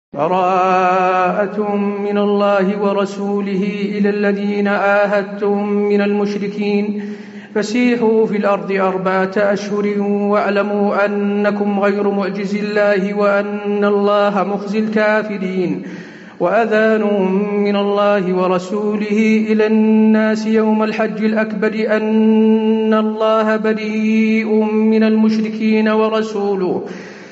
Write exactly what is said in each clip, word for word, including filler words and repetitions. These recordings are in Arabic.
براءة من الله ورسوله إلى الذين عاهدتم من المشركين فسيحوا في الأرض أربعة أشهر واعلموا أنكم غير معجز الله وأن الله مخزي الكافرين. وأذان من الله ورسوله إلى الناس يوم الحج الأكبر أن الله بريء من المشركين ورسوله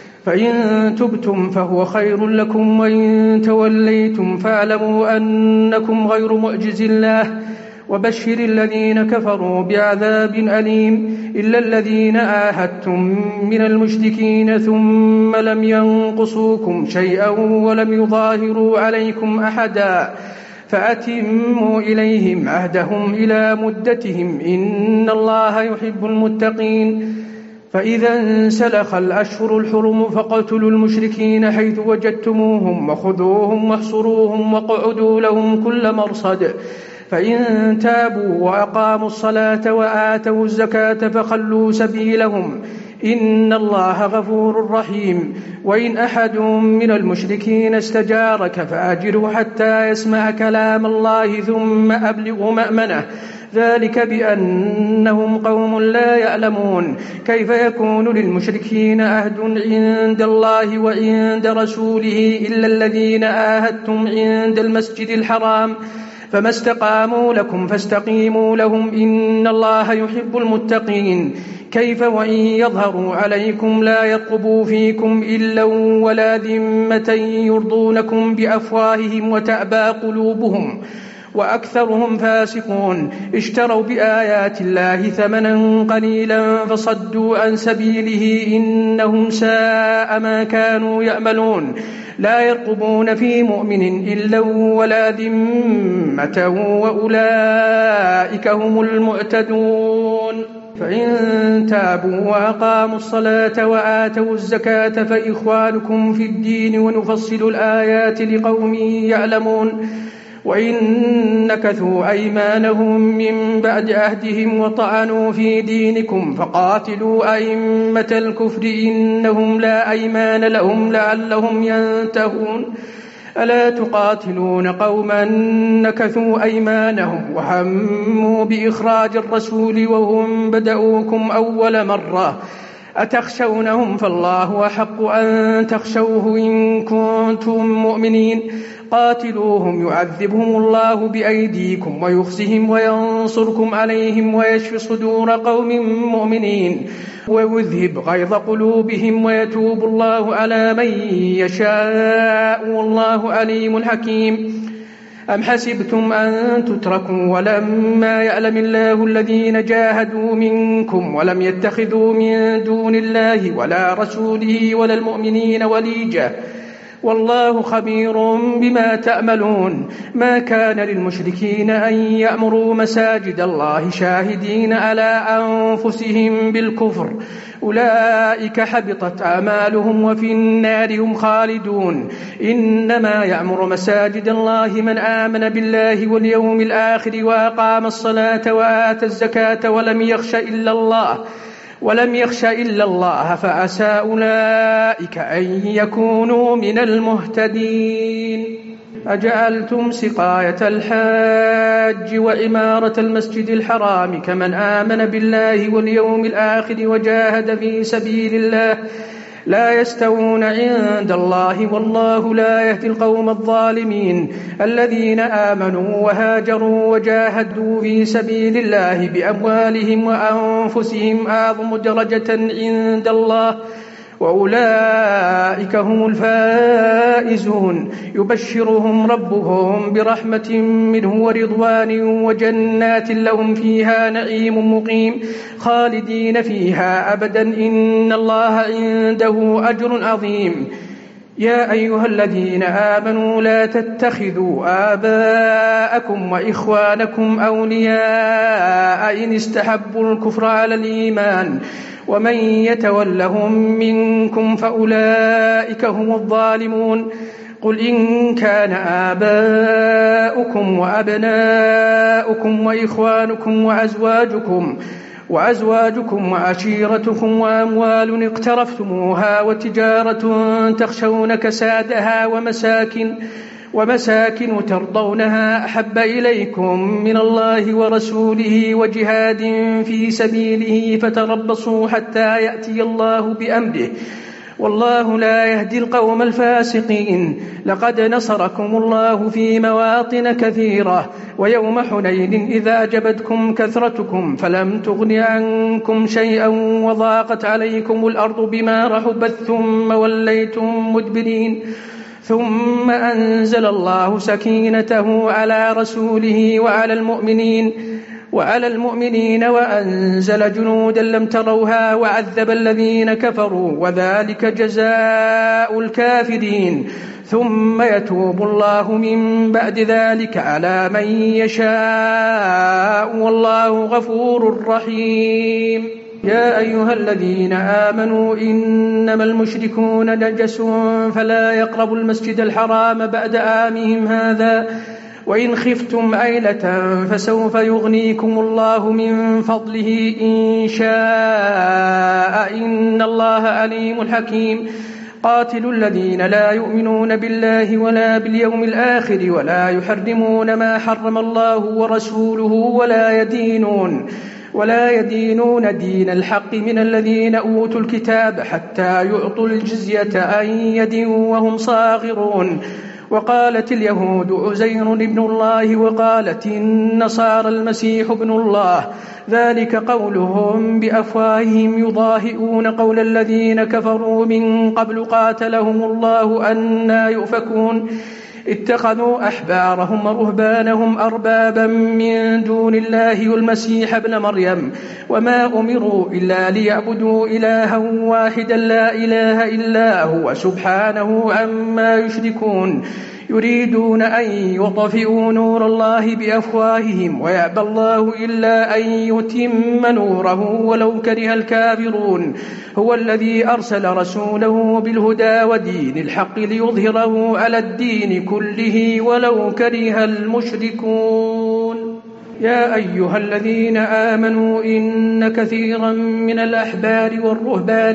فإن تبتم فهو خير لكم وإن توليتم فاعلموا أنكم غير معجز الله وبشر الذين كفروا بعذاب أليم إلا الذين عاهدتم من المشركين ثم لم ينقصوكم شيئا ولم يظاهروا عليكم أحدا فأتموا إليهم عهدهم إلى مدتهم إن الله يحب المتقين. فإذا انسلخ الأشهر الحرم فاقتلوا المشركين حيث وجدتموهم وخذوهم واحصروهم واقعدوا لهم كل مرصد فإن تابوا وأقاموا الصلاة وآتوا الزكاة فخلوا سبيلهم إن الله غفور رحيم. وإن أحد من المشركين استجارك فأجره حتى يسمع كلام الله ثم أبلغ مأمنه ذلك بأنهم قوم لا يعلمون. كيف يكون للمشركين عهد عند الله وعند رسوله إلا الذين عاهدتم عند المسجد الحرام فما استقاموا لكم فاستقيموا لهم إن الله يحب المتقين. كيف وإن يظهروا عليكم لا يرقبوا فيكم إلا ولا ذمة يرضونكم بأفواههم وتأبى قلوبهم وأكثرهم فاسقون. اشتروا بآيات الله ثمنا قليلا فصدوا عن سبيله إنهم ساء ما كانوا يعملون. لا يرقبون في مؤمن إلا ولا ذمة وأولئك هم المعتدون. فإن تابوا وأقاموا الصلاة وآتوا الزكاة فإخوانكم في الدين ونفصل الآيات لقوم يعلمون. وإن نكثوا أيمانهم من بعد عهدهم وطعنوا في دينكم فقاتلوا أئمة الكفر إنهم لا أيمان لهم لعلهم ينتهون. ألا تقاتلون قوما نكثوا أيمانهم وهموا بإخراج الرسول وهم بدؤوكم أول مرة أتخشونهم فالله أحق أن تخشوه إن كنتم مؤمنين. قاتلوهم يعذبهم الله بأيديكم ويخزهم وينصركم عليهم ويشفي صدور قوم مؤمنين ويذهب غيظ قلوبهم ويتوب الله على من يشاء والله عليم حكيم. أم حسبتم أن تتركوا ولما يعلم الله الذين جاهدوا منكم ولم يتخذوا من دون الله ولا رسوله ولا المؤمنين وليجة والله خبير بما تعملون. ما كان للمشركين أن يأمروا مساجد الله شاهدين على أنفسهم بالكفر أولئك حبطت أعمالهم وفي النار هم خالدون. إنما يأمر مساجد الله من آمن بالله واليوم الآخر وأقام الصلاة وآتى الزكاة ولم يخش إلا الله ولم يخش إلا الله فعسى أولئك أن يكونوا من المهتدين. أجعلتم سقاية الحاج وإمارة المسجد الحرام كمن آمن بالله واليوم الآخر وجاهد في سبيل الله لا يستوون عند الله والله لا يهدي القوم الظالمين. الذين آمنوا وهاجروا وجاهدوا في سبيل الله بأموالهم وأنفسهم أعظم درجة عند الله وأولئك هم الفائزون. يبشرهم ربهم برحمة منه ورضوان وجنات لهم فيها نعيم مقيم خالدين فيها أبدا إن الله عنده أجر عظيم. يا أيها الذين آمنوا لا تتخذوا آباءكم وإخوانكم أولياء إن استحبوا الكفر على الإيمان ومن يتولهم منكم فأولئك هم الظالمون. قل إن كان آباؤكم وأبناؤكم وإخوانكم وأزواجكم وأزواجكم وعشيرتكم وأموال اقترفتموها وتجارة تخشون كسادها ومساكن ومساكن ترضونها أحب إليكم من الله ورسوله وجهاد في سبيله فتربصوا حتى يأتي الله بأمره والله لا يهدي القوم الفاسقين. لقد نصركم الله في مواطن كثيرة ويوم حنين إذا أعجبتكم كثرتكم فلم تغن عنكم شيئا وضاقت عليكم الأرض بما رحبت ثم وليتم مدبرين ثم أنزل الله سكينته على رسوله وعلى المؤمنين وعلى المؤمنين وأنزل جنودا لم تروها وعذب الذين كفروا وذلك جزاء الكافرين ثم يتوب الله من بعد ذلك على من يشاء والله غفور رحيم. يا أيها الذين آمنوا إنما المشركون نجس فلا يقربوا المسجد الحرام بعد عامهم هذا وإن خفتم عيلة فسوف يغنيكم الله من فضله إن شاء إن الله عليم حكيم. قاتلوا الذين لا يؤمنون بالله ولا باليوم الآخر ولا يحرمون ما حرم الله ورسوله ولا يدينون ولا يدينون دين الحق من الذين أوتوا الكتاب حتى يعطوا الجزية عن يد وهم صاغرون. وقالت اليهود عزير ابن الله وقالت النصارى المسيح ابن الله ذلك قولهم بأفواههم يضاهئون قول الذين كفروا من قبل قاتلهم الله أنى يؤفكون. اتخذوا أحبارهم ورهبانهم أربابا من دون الله والمسيح ابن مريم وما أمروا إلا ليعبدوا إلها واحدا لا إله إلا هو سبحانه عما يشركون. يريدون أن يطفئوا نور الله بأفواههم ويأبى الله إلا أن يتم نوره ولو كره الكافرون. هو الذي أرسل رسوله بالهدى ودين الحق ليظهره على الدين كله ولو كره المشركون. يا أيها الذين آمنوا إن كثيرا من الأحبار والرهبان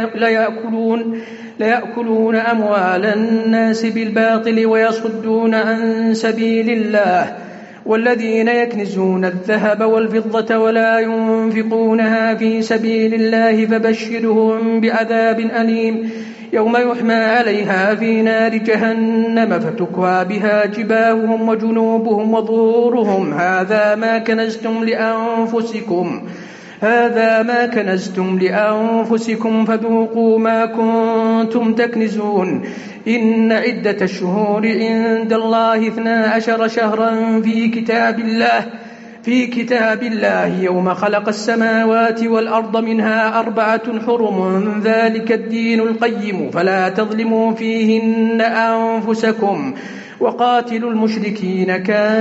ليأكلون ليأكلون أموال الناس بالباطل ويصدون عن سبيل الله والذين يكنزون الذهب والفضة ولا ينفقونها في سبيل الله فبشرهم بعذاب أليم يوم يحمى عليها في نار جهنم فتكوى بها جباههم وجنوبهم وظهورهم هذا ما كنزتم لأنفسكم هذا ما كنزتم لأنفسكم فذوقوا ما كنتم تكنزون. إن عدة الشهور عند الله اثنا عشر شهرا في كتاب الله في كتاب الله يوم خلق السماوات والأرض منها أربعة حرم ذلك الدين القيم فلا تظلموا فيهن أنفسكم وقاتلوا المشركين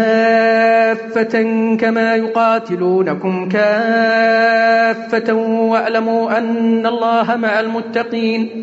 كافة كما يقاتلونكم كافة واعلموا أن الله مع المتقين.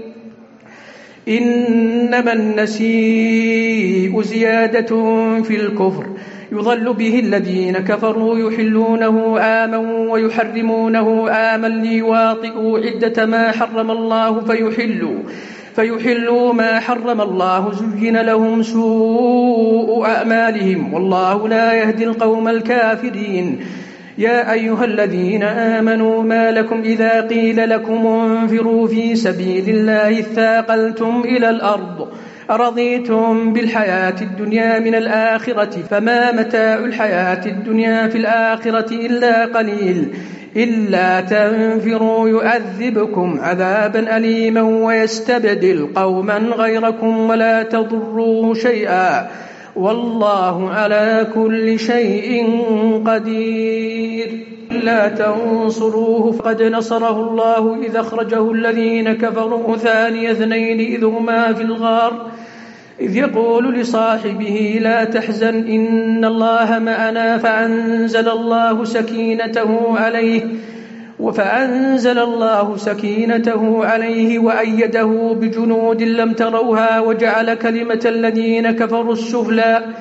إنما النسيء زيادة في الكفر يضل به الذين كفروا يحلونه عاما ويحرمونه عاما ليواطئوا عدة ما حرم الله فيحلوا فيحلوا ما حرم الله زين لهم سوء أعمالهم والله لا يهدي القوم الكافرين. يا أيها الذين آمنوا ما لكم إذا قيل لكم انفروا في سبيل الله اثاقلتم إلى الأرض أرضيتم بالحياة الدنيا من الآخرة فما متاع الحياة الدنيا في الآخرة إلا قليل إلا تنفروا يعذبكم عذابا أليما ويستبدل قوما غيركم ولا تضروا شيئا والله على كل شيء قدير. لا تنصروه فقد نصره الله إذ أخرجه الذين كفروا ثاني اثنين إذ هما في الغار إذ يقول لصاحبه لا تحزن إن الله معنا فأنزل الله سكينته عليه وفأنزل الله سكينته عليه وأيده بجنود لم تروها وجعل كلمة الذين كفروا السفلى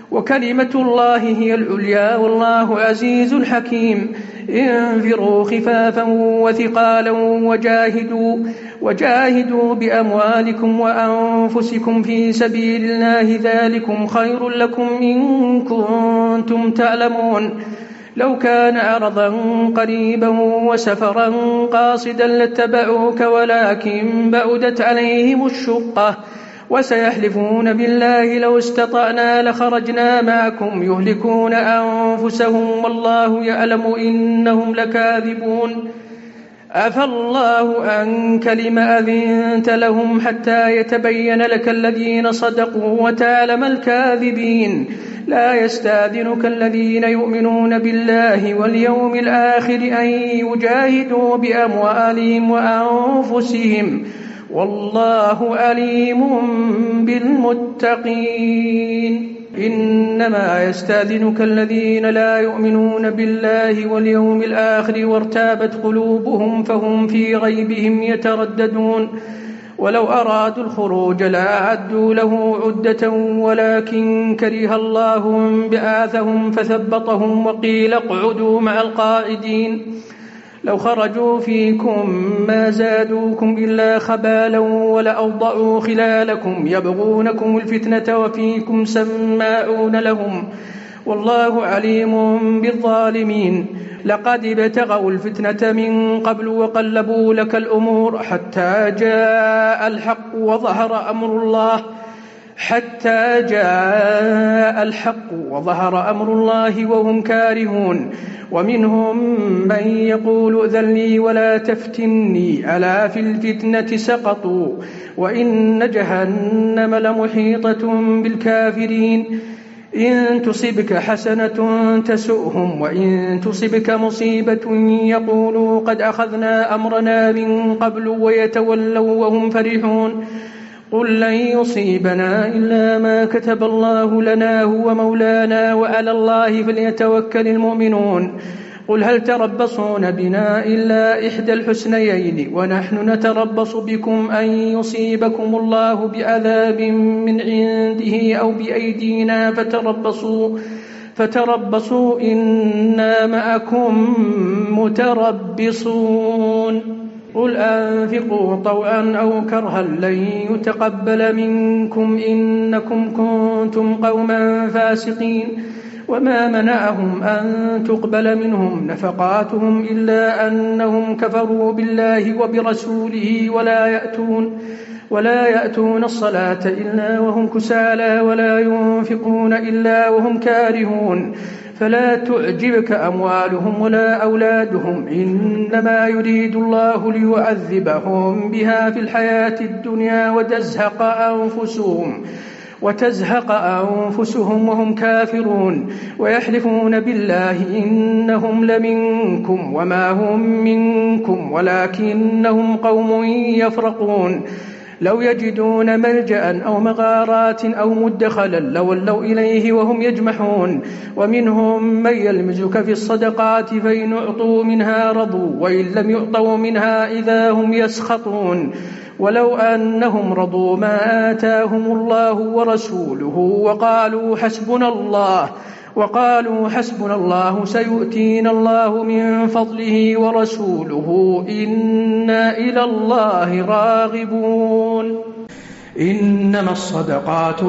وكلمة الله هي العليا والله عزيز حكيم. انفروا خفافا وثقالا وجاهدوا وجاهدوا بأموالكم وأنفسكم في سبيل الله ذلكم خير لكم إن كنتم تعلمون. لو كان عرضا قريبا وسفرا قاصدا لاتبعوك ولكن بعدت عليهم الشقة وسيحلفون بالله لو استطعنا لخرجنا معكم يهلكون أنفسهم والله يعلم إنهم لكاذبون. عفى الله عنك لم أذنت لهم حتى يتبين لك الذين صدقوا وتعلم الكاذبين. لا يستأذنك الذين يؤمنون بالله واليوم الآخر أن يجاهدوا بأموالهم وأنفسهم والله عليم بالمتقين. إنما يستأذنك الذين لا يؤمنون بالله واليوم الآخر وارتابت قلوبهم فهم في غيبهم يترددون. ولو أرادوا الخروج لأعدوا له عدة ولكن كره الله بعاثهم فثبطهم وقيل اقعدوا مع القاعدين. لو خرجوا فيكم ما زادوكم إلا خبالا ولأوضعوا خلالكم يبغونكم الفتنة وفيكم سماعون لهم والله عليم بالظالمين. لقد ابتغوا الفتنة من قبل وقلبوا لك الأمور حتى جاء الحق وظهر أمر الله حتى جاء الحق وظهر أمر الله وهم كارهون. ومنهم من يقول ائذن لي ولا تفتني ألا في الفتنة سقطوا وإن جهنم لمحيطة بالكافرين. إن تصبك حسنة تسؤهم وإن تصبك مصيبة يقولوا قد أخذنا أمرنا من قبل ويتولوا وهم فرحون. قل لن يصيبنا إلا ما كتب الله لنا هو مولانا وعلى الله فليتوكل المؤمنون. قل هل تربصون بنا إلا إحدى الحسنيين ونحن نتربص بكم أن يصيبكم الله بعذاب من عنده أو بأيدينا فتربصوا فتربصوا إنا معكم متربصون. قل أنفقوا طوعا أو كرها لن يتقبل منكم إنكم كنتم قوما فاسقين. وما منعهم أن تقبل منهم نفقاتهم إلا أنهم كفروا بالله وبرسوله ولا يأتون ولا يأتون الصلاة إلا وهم كسالى ولا ينفقون إلا وهم كارهون. فلا تعجبك أموالهم ولا أولادهم إنما يريد الله ليعذبهم بها في الحياة الدنيا وتزهق أنفسهم وتزهق أنفسهم وهم كافرون. ويحلفون بالله إنهم لمنكم وما هم منكم ولكنهم قوم يفرقون. لو يجدون ملجأ أو مغارات أو مدخلا لولوا إليه وهم يجمحون. ومنهم من يلمزك في الصدقات فإن أعطوا منها رضوا وإن لم يعطوا منها إذا هم يسخطون. ولو أنهم رضوا ما آتاهم الله ورسوله وقالوا حسبنا الله وقالوا حسبنا الله سيؤتينا الله من فضله ورسوله إنا إلى الله راغبون. إنما الصدقات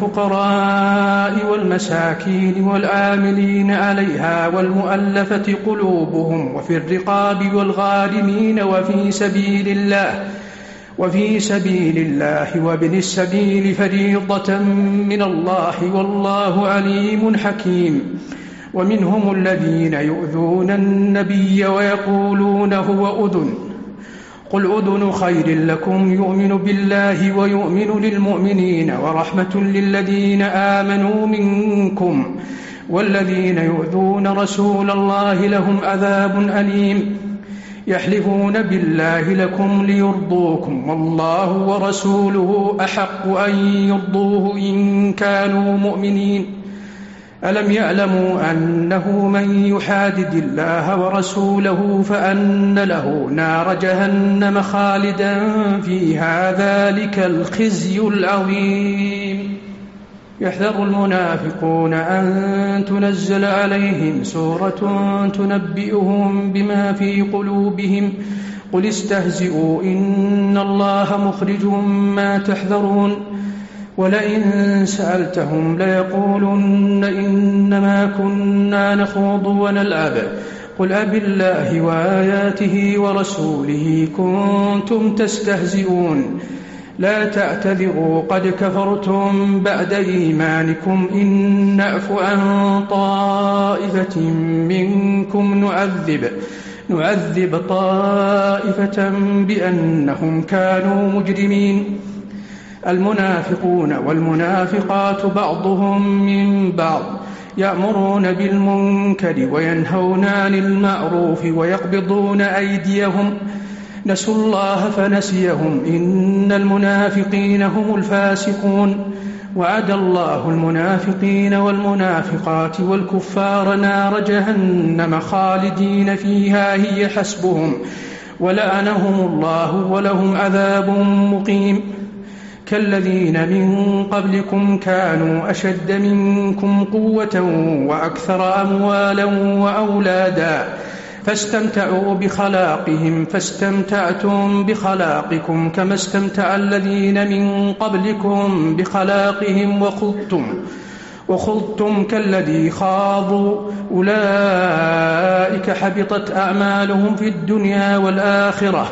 للفقراء والمساكين والعاملين عليها والمؤلفة قلوبهم وفي الرقاب والغارمين وفي سبيل الله وفي سبيل الله وابن السبيل فريضة من الله والله عليم حكيم. ومنهم الذين يؤذون النبي ويقولون هو أذن قل أذن خير لكم يؤمن بالله ويؤمن للمؤمنين ورحمة للذين آمنوا منكم والذين يؤذون رسول الله لهم عذاب أليم. يحلفون بالله لكم ليرضوكم والله ورسوله أحق أن يرضوه إن كانوا مؤمنين. ألم يعلموا أنه من يحادد الله ورسوله فأن له نار جهنم خالدا فيها ذلك الخزي العظيم. يحذر المنافقون أن تنزل عليهم سورة تنبئهم بما في قلوبهم قل استهزئوا إن الله مخرج ما تحذرون ولئن سألتهم ليقولن إنما كنا نخوض ونلعب قل أبالله وآياته ورسوله كنتم تستهزئون لا تعتذروا قد كفرتم بعد إيمانكم إن نعف عن طائفة منكم نعذب نعذب طائفة بأنهم كانوا مجرمين المنافقون والمنافقات بعضهم من بعض يأمرون بالمنكر وينهون عن المعروف ويقبضون أيديهم نسوا الله فنسيهم إن المنافقين هم الفاسقون وعد الله المنافقين والمنافقات والكفار نار جهنم خالدين فيها هي حسبهم ولعنهم الله ولهم عذاب مقيم كالذين من قبلكم كانوا أشد منكم قوة وأكثر أموالا وأولادا فاستمتعوا بخلاقهم فاستمتعتم بخلاقكم كما استمتع الذين من قبلكم بخلاقهم وخضتم وخضتم كالذي خاضوا أولئك حبطت أعمالهم في الدنيا والآخرة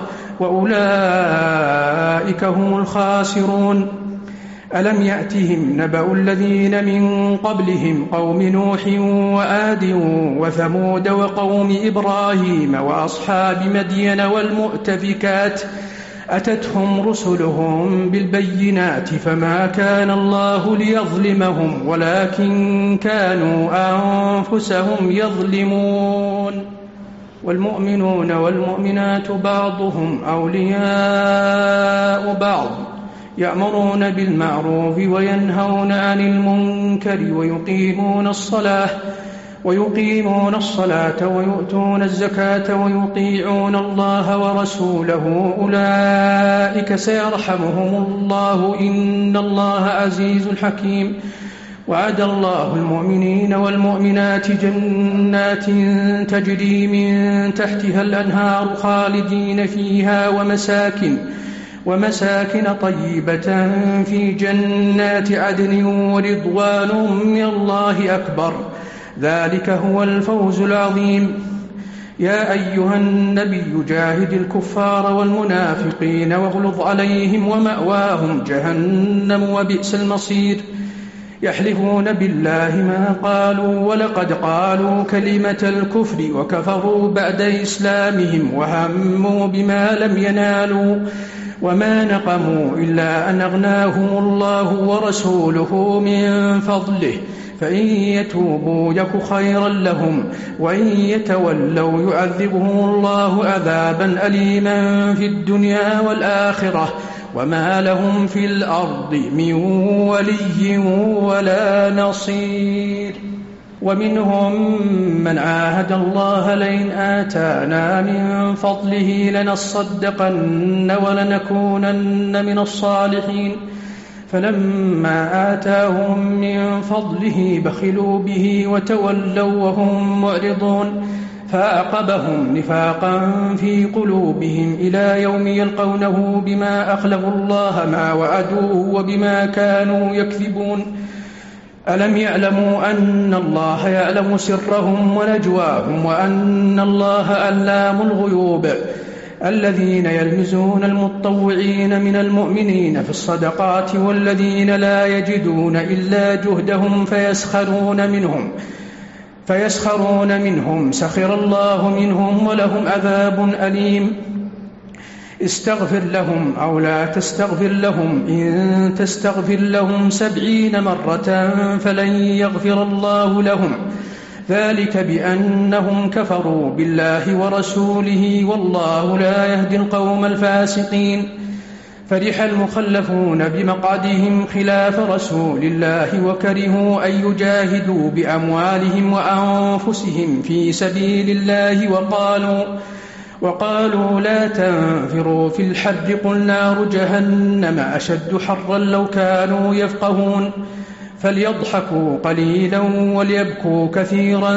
وأولئك هم الخاسرون ألم يأتهم نبأ الذين من قبلهم قوم نوح وعاد وثمود وقوم إبراهيم وأصحاب مدين والمؤتفكات أتتهم رسلهم بالبينات فما كان الله ليظلمهم ولكن كانوا أنفسهم يظلمون والمؤمنون والمؤمنات بعضهم أولياء بعض يأمرون بالمعروف وينهون عن المنكر ويقيمون الصلاة ويقيمون الصلاة ويؤتون الزكاة ويطيعون الله ورسوله أولئك سيرحمهم الله إن الله عزيز حكيم وعد الله المؤمنين والمؤمنات جنات تجري من تحتها الأنهار خالدين فيها ومساكن ومساكن طيبة في جنات عدن ورضوان من الله أكبر ذلك هو الفوز العظيم يا أيها النبي جاهد الكفار والمنافقين واغلظ عليهم ومأواهم جهنم وبئس المصير يحلفون بالله ما قالوا ولقد قالوا كلمة الكفر وكفروا بعد إسلامهم وهموا بما لم ينالوا وما نقموا إلا أن أغناهم الله ورسوله من فضله فإن يتوبوا يك خيرا لهم وإن يتولوا يعذبهم الله عذابا أليما في الدنيا والآخرة وما لهم في الأرض من ولي ولا نصير ومنهم من عاهد الله لئن آتانا من فضله لنصدقن ولنكونن من الصالحين فلما آتاهم من فضله بخلوا به وتولوا وهم معرضون فأعقبهم نفاقا في قلوبهم إلى يوم يلقونه بما أخلفوا الله ما وعدوه وبما كانوا يكذبون ألم يعلموا أن الله يعلم سرهم ونجواهم وأن الله علام الغيوب الذين يلمزون المتطوعين من المؤمنين في الصدقات والذين لا يجدون إلا جهدهم فيسخرون منهم فيسخرون منهم سخر الله منهم ولهم عذاب أليم استغفر لهم أو لا تستغفر لهم إن تستغفر لهم سبعين مرة فلن يغفر الله لهم ذلك بأنهم كفروا بالله ورسوله والله لا يهدي القوم الفاسقين فرح المخلفون بمقعدهم خلاف رسول الله وكرهوا أن يجاهدوا بأموالهم وأنفسهم في سبيل الله وقالوا وقالوا لا تنفروا في الحر قل نار جهنم أشد حرا لو كانوا يفقهون فليضحكوا قليلا وليبكوا كثيرا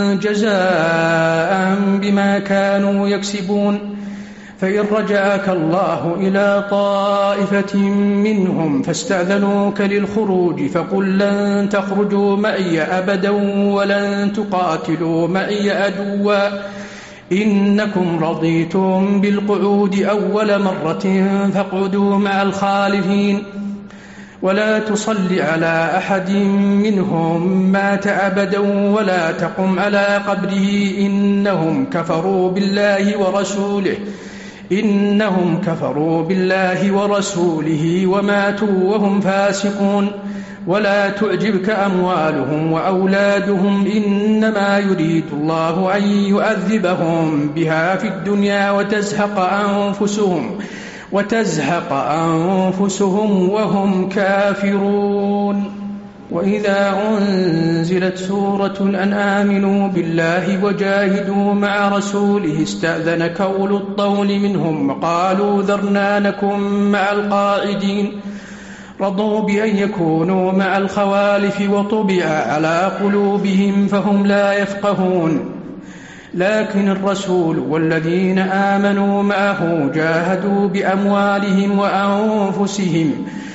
جزاء بما كانوا يكسبون. فإن رجعك الله إلى طائفة منهم فاستأذنوك للخروج فقل لن تخرجوا معي أبدا ولن تقاتلوا معي عدوا إنكم رضيتم بالقعود أول مرة فاقعدوا مع الخالفين. ولا تصل على أحد منهم مات أبدا ولا تقم على قبره إنهم كفروا بالله ورسوله إنهم كفروا بالله ورسوله وماتوا وهم فاسقون. ولا تعجبك أموالهم وأولادهم إنما يريد الله أن يؤذبهم بها في الدنيا وتزهق أنفسهم وتزهق أنفسهم وهم كافرون. وإذا أنزلت سورة أن آمنوا بالله وجاهدوا مع رسوله استأذنك أولو الطول منهم وقالوا ذرنا نكن مع القاعدين رضوا بأن يكونوا مع الخوالف وطبع على قلوبهم فهم لا يفقهون. لكن الرسول والذين آمنوا معه جاهدوا بأموالهم وأنفسهم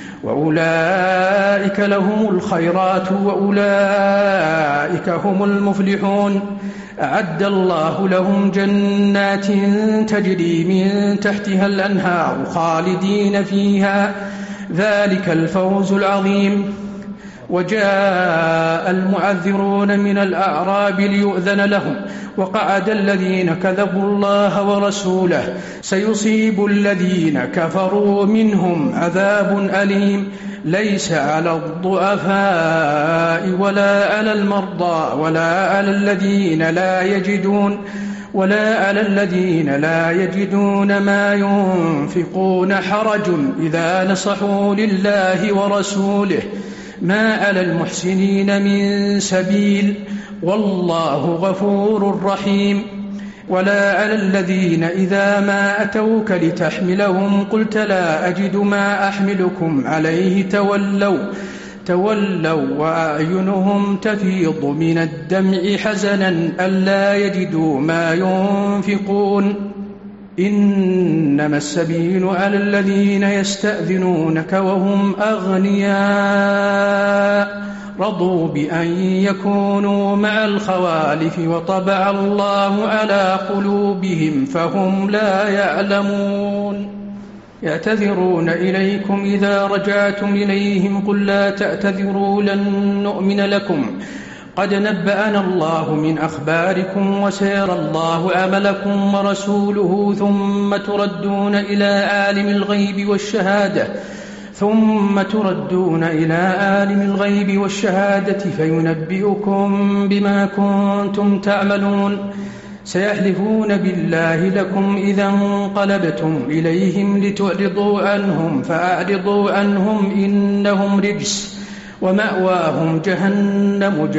وأولئك لهم الخيرات وأولئك هم المفلحون. أعد الله لهم جنات تجري من تحتها الأنهار خالدين فيها ذلك الفوز العظيم. وجاء المعذرون من الأعراب ليؤذن لهم وقعد الذين كذبوا الله ورسوله سيصيب الذين كفروا منهم عذاب أليم ليس على الضعفاء ولا على المرضى ولا على الذين لا يجدون ولا على الذين لا يجدون ما ينفقون حرج إذا نصحوا لله ورسوله ما على المحسنين من سبيل والله غفور رحيم. ولا على الذين إذا ما أتوك لتحملهم قلت لا أجد ما أحملكم عليه تولوا تولوا وأعينهم تفيض من الدمع حزنا ألا يجدوا ما ينفقون. إنما السبيل على الذين يستأذنونك وهم أغنياء رضوا بأن يكونوا مع الخوالف وطبع الله على قلوبهم فهم لا يعلمون. يعتذرون إليكم إذا رجعتم إليهم قل لا تعتذروا لن نؤمن لكم قد نبأنا الله من أخباركم وسيرى الله عملكم ورسوله ثم تردون إلى عالم الغيب والشهادة ثم تردون إلى عالم الغيب والشهادة فينبئكم بما كنتم تعملون. سيحلفون بالله لكم إذا انقلبتم إليهم لتعرضوا عنهم فأعرضوا عنهم إنهم رجس ومأواهم جهنم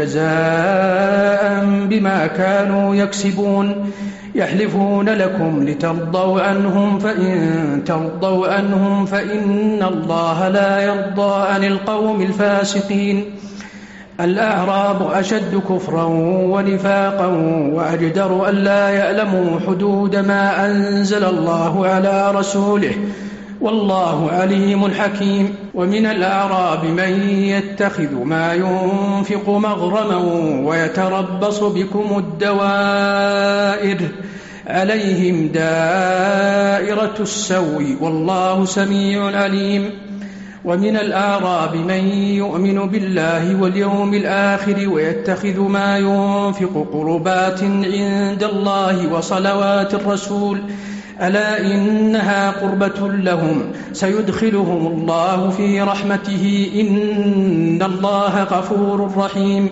جزاء بما كانوا يكسبون. يحلفون لكم لترضوا عنهم فإن ترضوا عنهم فإن الله لا يرضى عن القوم الفاسقين. الأعراب أشد كفرا ونفاقا وأجدر أن لا يعلموا حدود ما أنزل الله على رسوله والله عليم حكيم. ومن الأعراب من يتخذ ما ينفق مغرما ويتربص بكم الدوائر عليهم دائرة السوء والله سميع عليم. ومن الأعراب من يؤمن بالله واليوم الآخر ويتخذ ما ينفق قربات عند الله وصلوات الرسول ألا إنها قربة لهم سيدخلهم الله في رحمته إن الله غفور رحيم.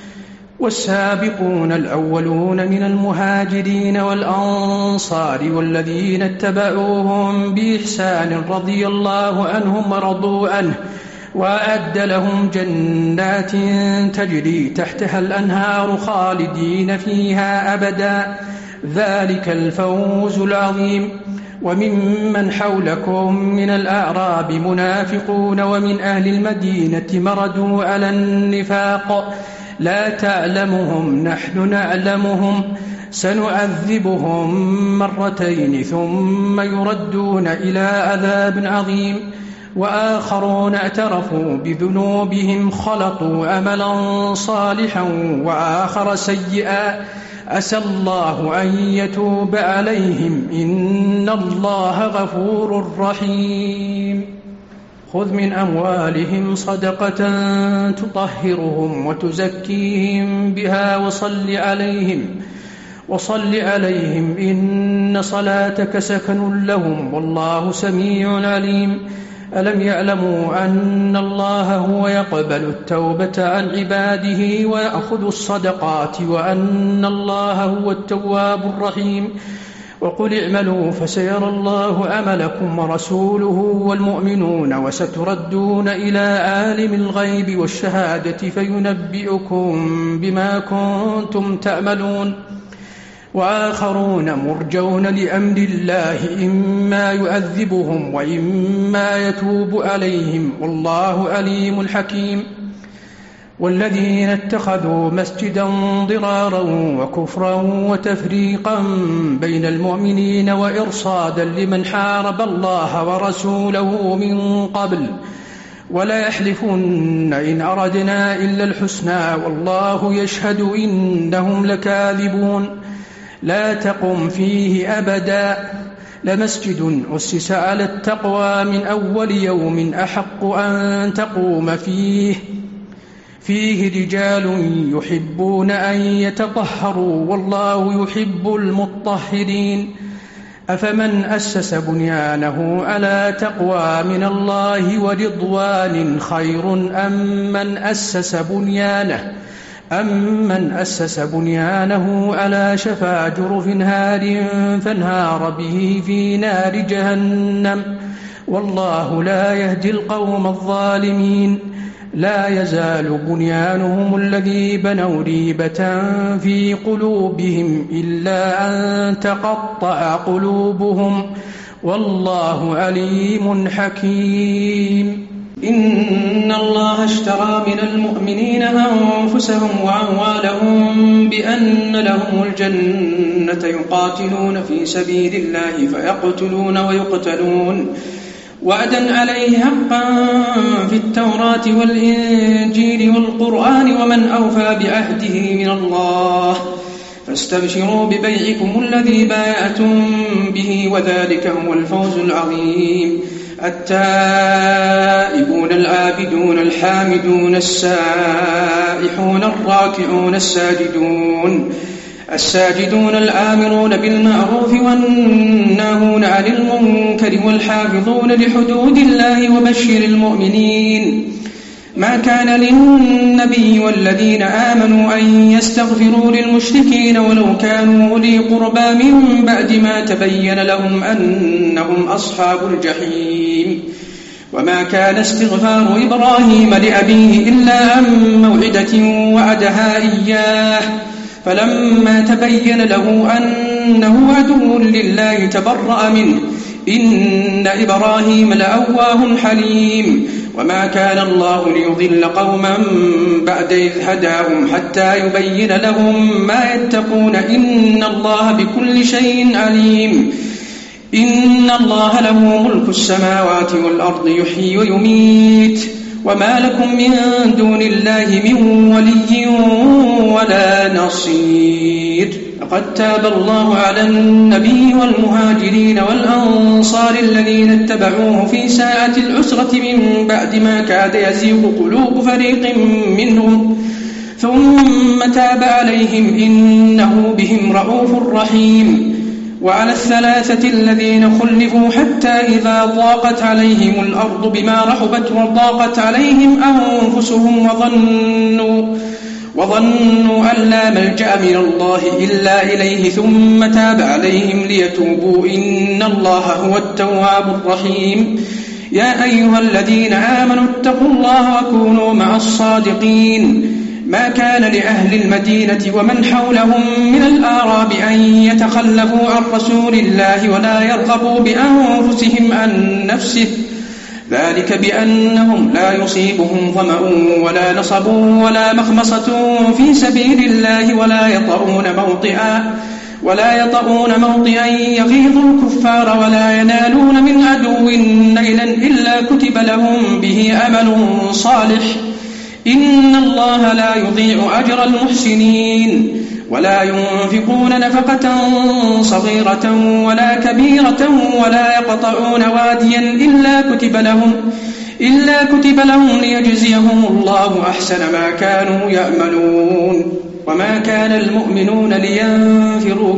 والسابقون الأولون من المهاجرين والأنصار والذين اتبعوهم بإحسان رضي الله عنهم ورضوا عنه وأعد لهم جنات تجري تحتها الأنهار خالدين فيها أبدا ذلك الفوز العظيم. وممن حولكم من الأعراب منافقون ومن أهل المدينة مردوا على النفاق لا تعلمهم نحن نعلمهم سنعذبهم مرتين ثم يردون إلى عذاب عظيم وآخرون اعترفوا بذنوبهم خلطوا عملا صالحا وآخر سيئا عسى الله أن يتوب عليهم إن الله غفور رحيم خذ من أموالهم صدقة تطهرهم وتزكيهم بها وصل عليهم وصل عليهم إن صلاتك سكن لهم والله سميع عليم ألم يعلموا أن الله هو يقبل التوبة عن عباده ويأخذ الصدقات وأن الله هو التواب الرحيم وقل اعملوا فسيرى الله عملكم ورسوله والمؤمنون وستردون إلى عالم الغيب والشهادة فينبئكم بما كنتم تعملون وآخرون مرجون لأمر الله إما يعذبهم وإما يتوب عليهم والله عليم حكيم والذين اتخذوا مسجدا ضرارا وكفرا وتفريقا بين المؤمنين وإرصادا لمن حارب الله ورسوله من قبل ولا يحلفن إن أردنا إلا الحسنى والله يشهد إنهم لكاذبون لا تقم فيه أبدا لمسجد أسس على التقوى من أول يوم أحق أن تقوم فيه فيه رجال يحبون أن يتطهروا والله يحب المطهرين أفمن أسس بنيانه على تقوى من الله ورضوان خير أم من أسس بنيانه أمن أسس بنيانه على شفا جرف هار فانهار به في نار جهنم والله لا يهدي القوم الظالمين لا يزال بنيانهم الذي بنوا ريبة في قلوبهم إلا أن تقطع قلوبهم والله عليم حكيم إن الله اشترى من المؤمنين أنفسهم وأموالهم بأن لهم الجنة يقاتلون في سبيل الله فيقتلون ويقتلون وعدا عليه حقا في التوراة والإنجيل والقرآن ومن أوفى بعهده من الله فاستبشروا ببيعكم الذي بايعتم به وذلك هو الفوز العظيم التائبون العابدون الحامدون السائحون الراكعون الساجدون الساجدون الآمرون بالمعروف والناهون عن المنكر والحافظون لحدود الله وبشر المؤمنين ما كان للنبي والذين آمنوا أن يستغفروا للمشركين ولو كانوا أولي قربى من بعد ما تبين لهم أنهم أصحاب الجحيم وما كان استغفار إبراهيم لأبيه إلا عن موعدة وعدها إياه فلما تبين له أنه عدو لله تبرأ منه إن إبراهيم لأواه حليم وما كان الله ليضل قوما بعد إذ هداهم حتى يبين لهم ما يتقون إن الله بكل شيء عليم إن الله له ملك السماوات والأرض يحيي ويميت وما لكم من دون الله من ولي ولا نصير لقد تاب الله على النبي والمهاجرين والأنصار الذين اتبعوه في ساعة العسرة من بعد ما كاد يزيغ قلوب فريق منهم ثم تاب عليهم إنه بهم رؤوف رحيم وعلى الثلاثة الذين خلفوا حتى إذا ضاقت عليهم الأرض بما رحبت وضاقت عليهم أنفسهم وظنوا وظنوا أن لا ملجأ من الله إلا إليه ثم تاب عليهم ليتوبوا إن الله هو التواب الرحيم يا أيها الذين آمنوا اتقوا الله وكونوا مع الصادقين ما كان لأهل المدينة ومن حولهم من الأعراب أن يتخلفوا عن رسول الله ولا يرغبوا بأنفسهم عن نفسه، ذلك بأنهم لا يصيبهم ظمأ ولا نصب ولا مخمصة في سبيل الله ولا يطؤون موطئا ولا يطؤون موطئا يغيظ الكفار ولا ينالون من عدو نيلا إلا كتب لهم به أمل صالح، إن الله لا يضيع أجر المحسنين. ولا ينفقون نفقة صغيرة ولا كبيرة ولا يقطعون واديا إلا كتب لهم إلا كتب لهم ليجزيهم الله أحسن ما كانوا يعملون. وما كان المؤمنون لينفروا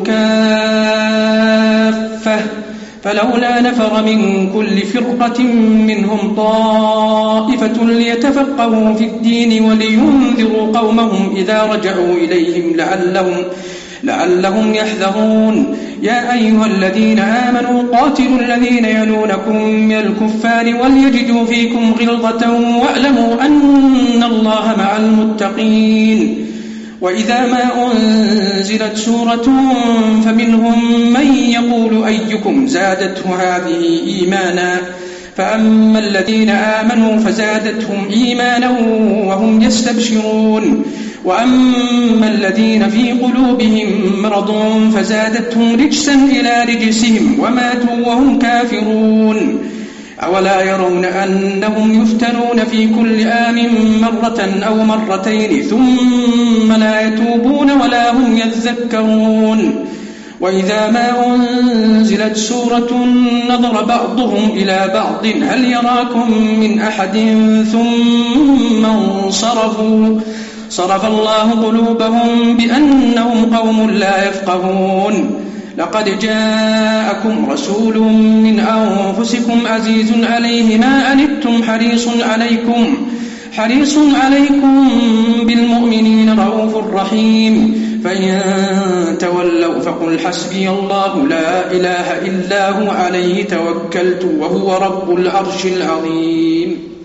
كافة فلولا نفر من كل فرقة منهم طائفة ليتفقهوا في الدين ولينذروا قومهم إذا رجعوا إليهم لعلهم, لعلهم يحذرون. يا أيها الذين آمنوا قاتلوا الذين يلونكم من الكفار وليجدوا فيكم غلظة واعلموا أن الله مع المتقين. وإذا ما أنزلت سورة فمنهم من يقول أيكم زادته هذه إيمانا، فأما الذين آمنوا فزادتهم إيمانا وهم يستبشرون، وأما الذين في قلوبهم مرض فزادتهم رجسا إلى رجسهم وماتوا وهم كافرون. أولا يرون أنهم يفتنون في كل عام مرة أو مرتين ثم لا يتوبون ولا هم يذكرون. وإذا ما أنزلت سورة نظر بعضهم إلى بعض هل يراكم من أحد ثم انصرفوا صرف الله قلوبهم بأنهم قوم لا يفقهون. لقد جاءكم رسول من أنفسكم عزيز عليه ما أنتم حريص عليكم حريص عليكم بالمؤمنين رؤوف رحيم. فإن تولوا فقل حسبي الله لا إله إلا هو عليه توكلت وهو رب العرش العظيم.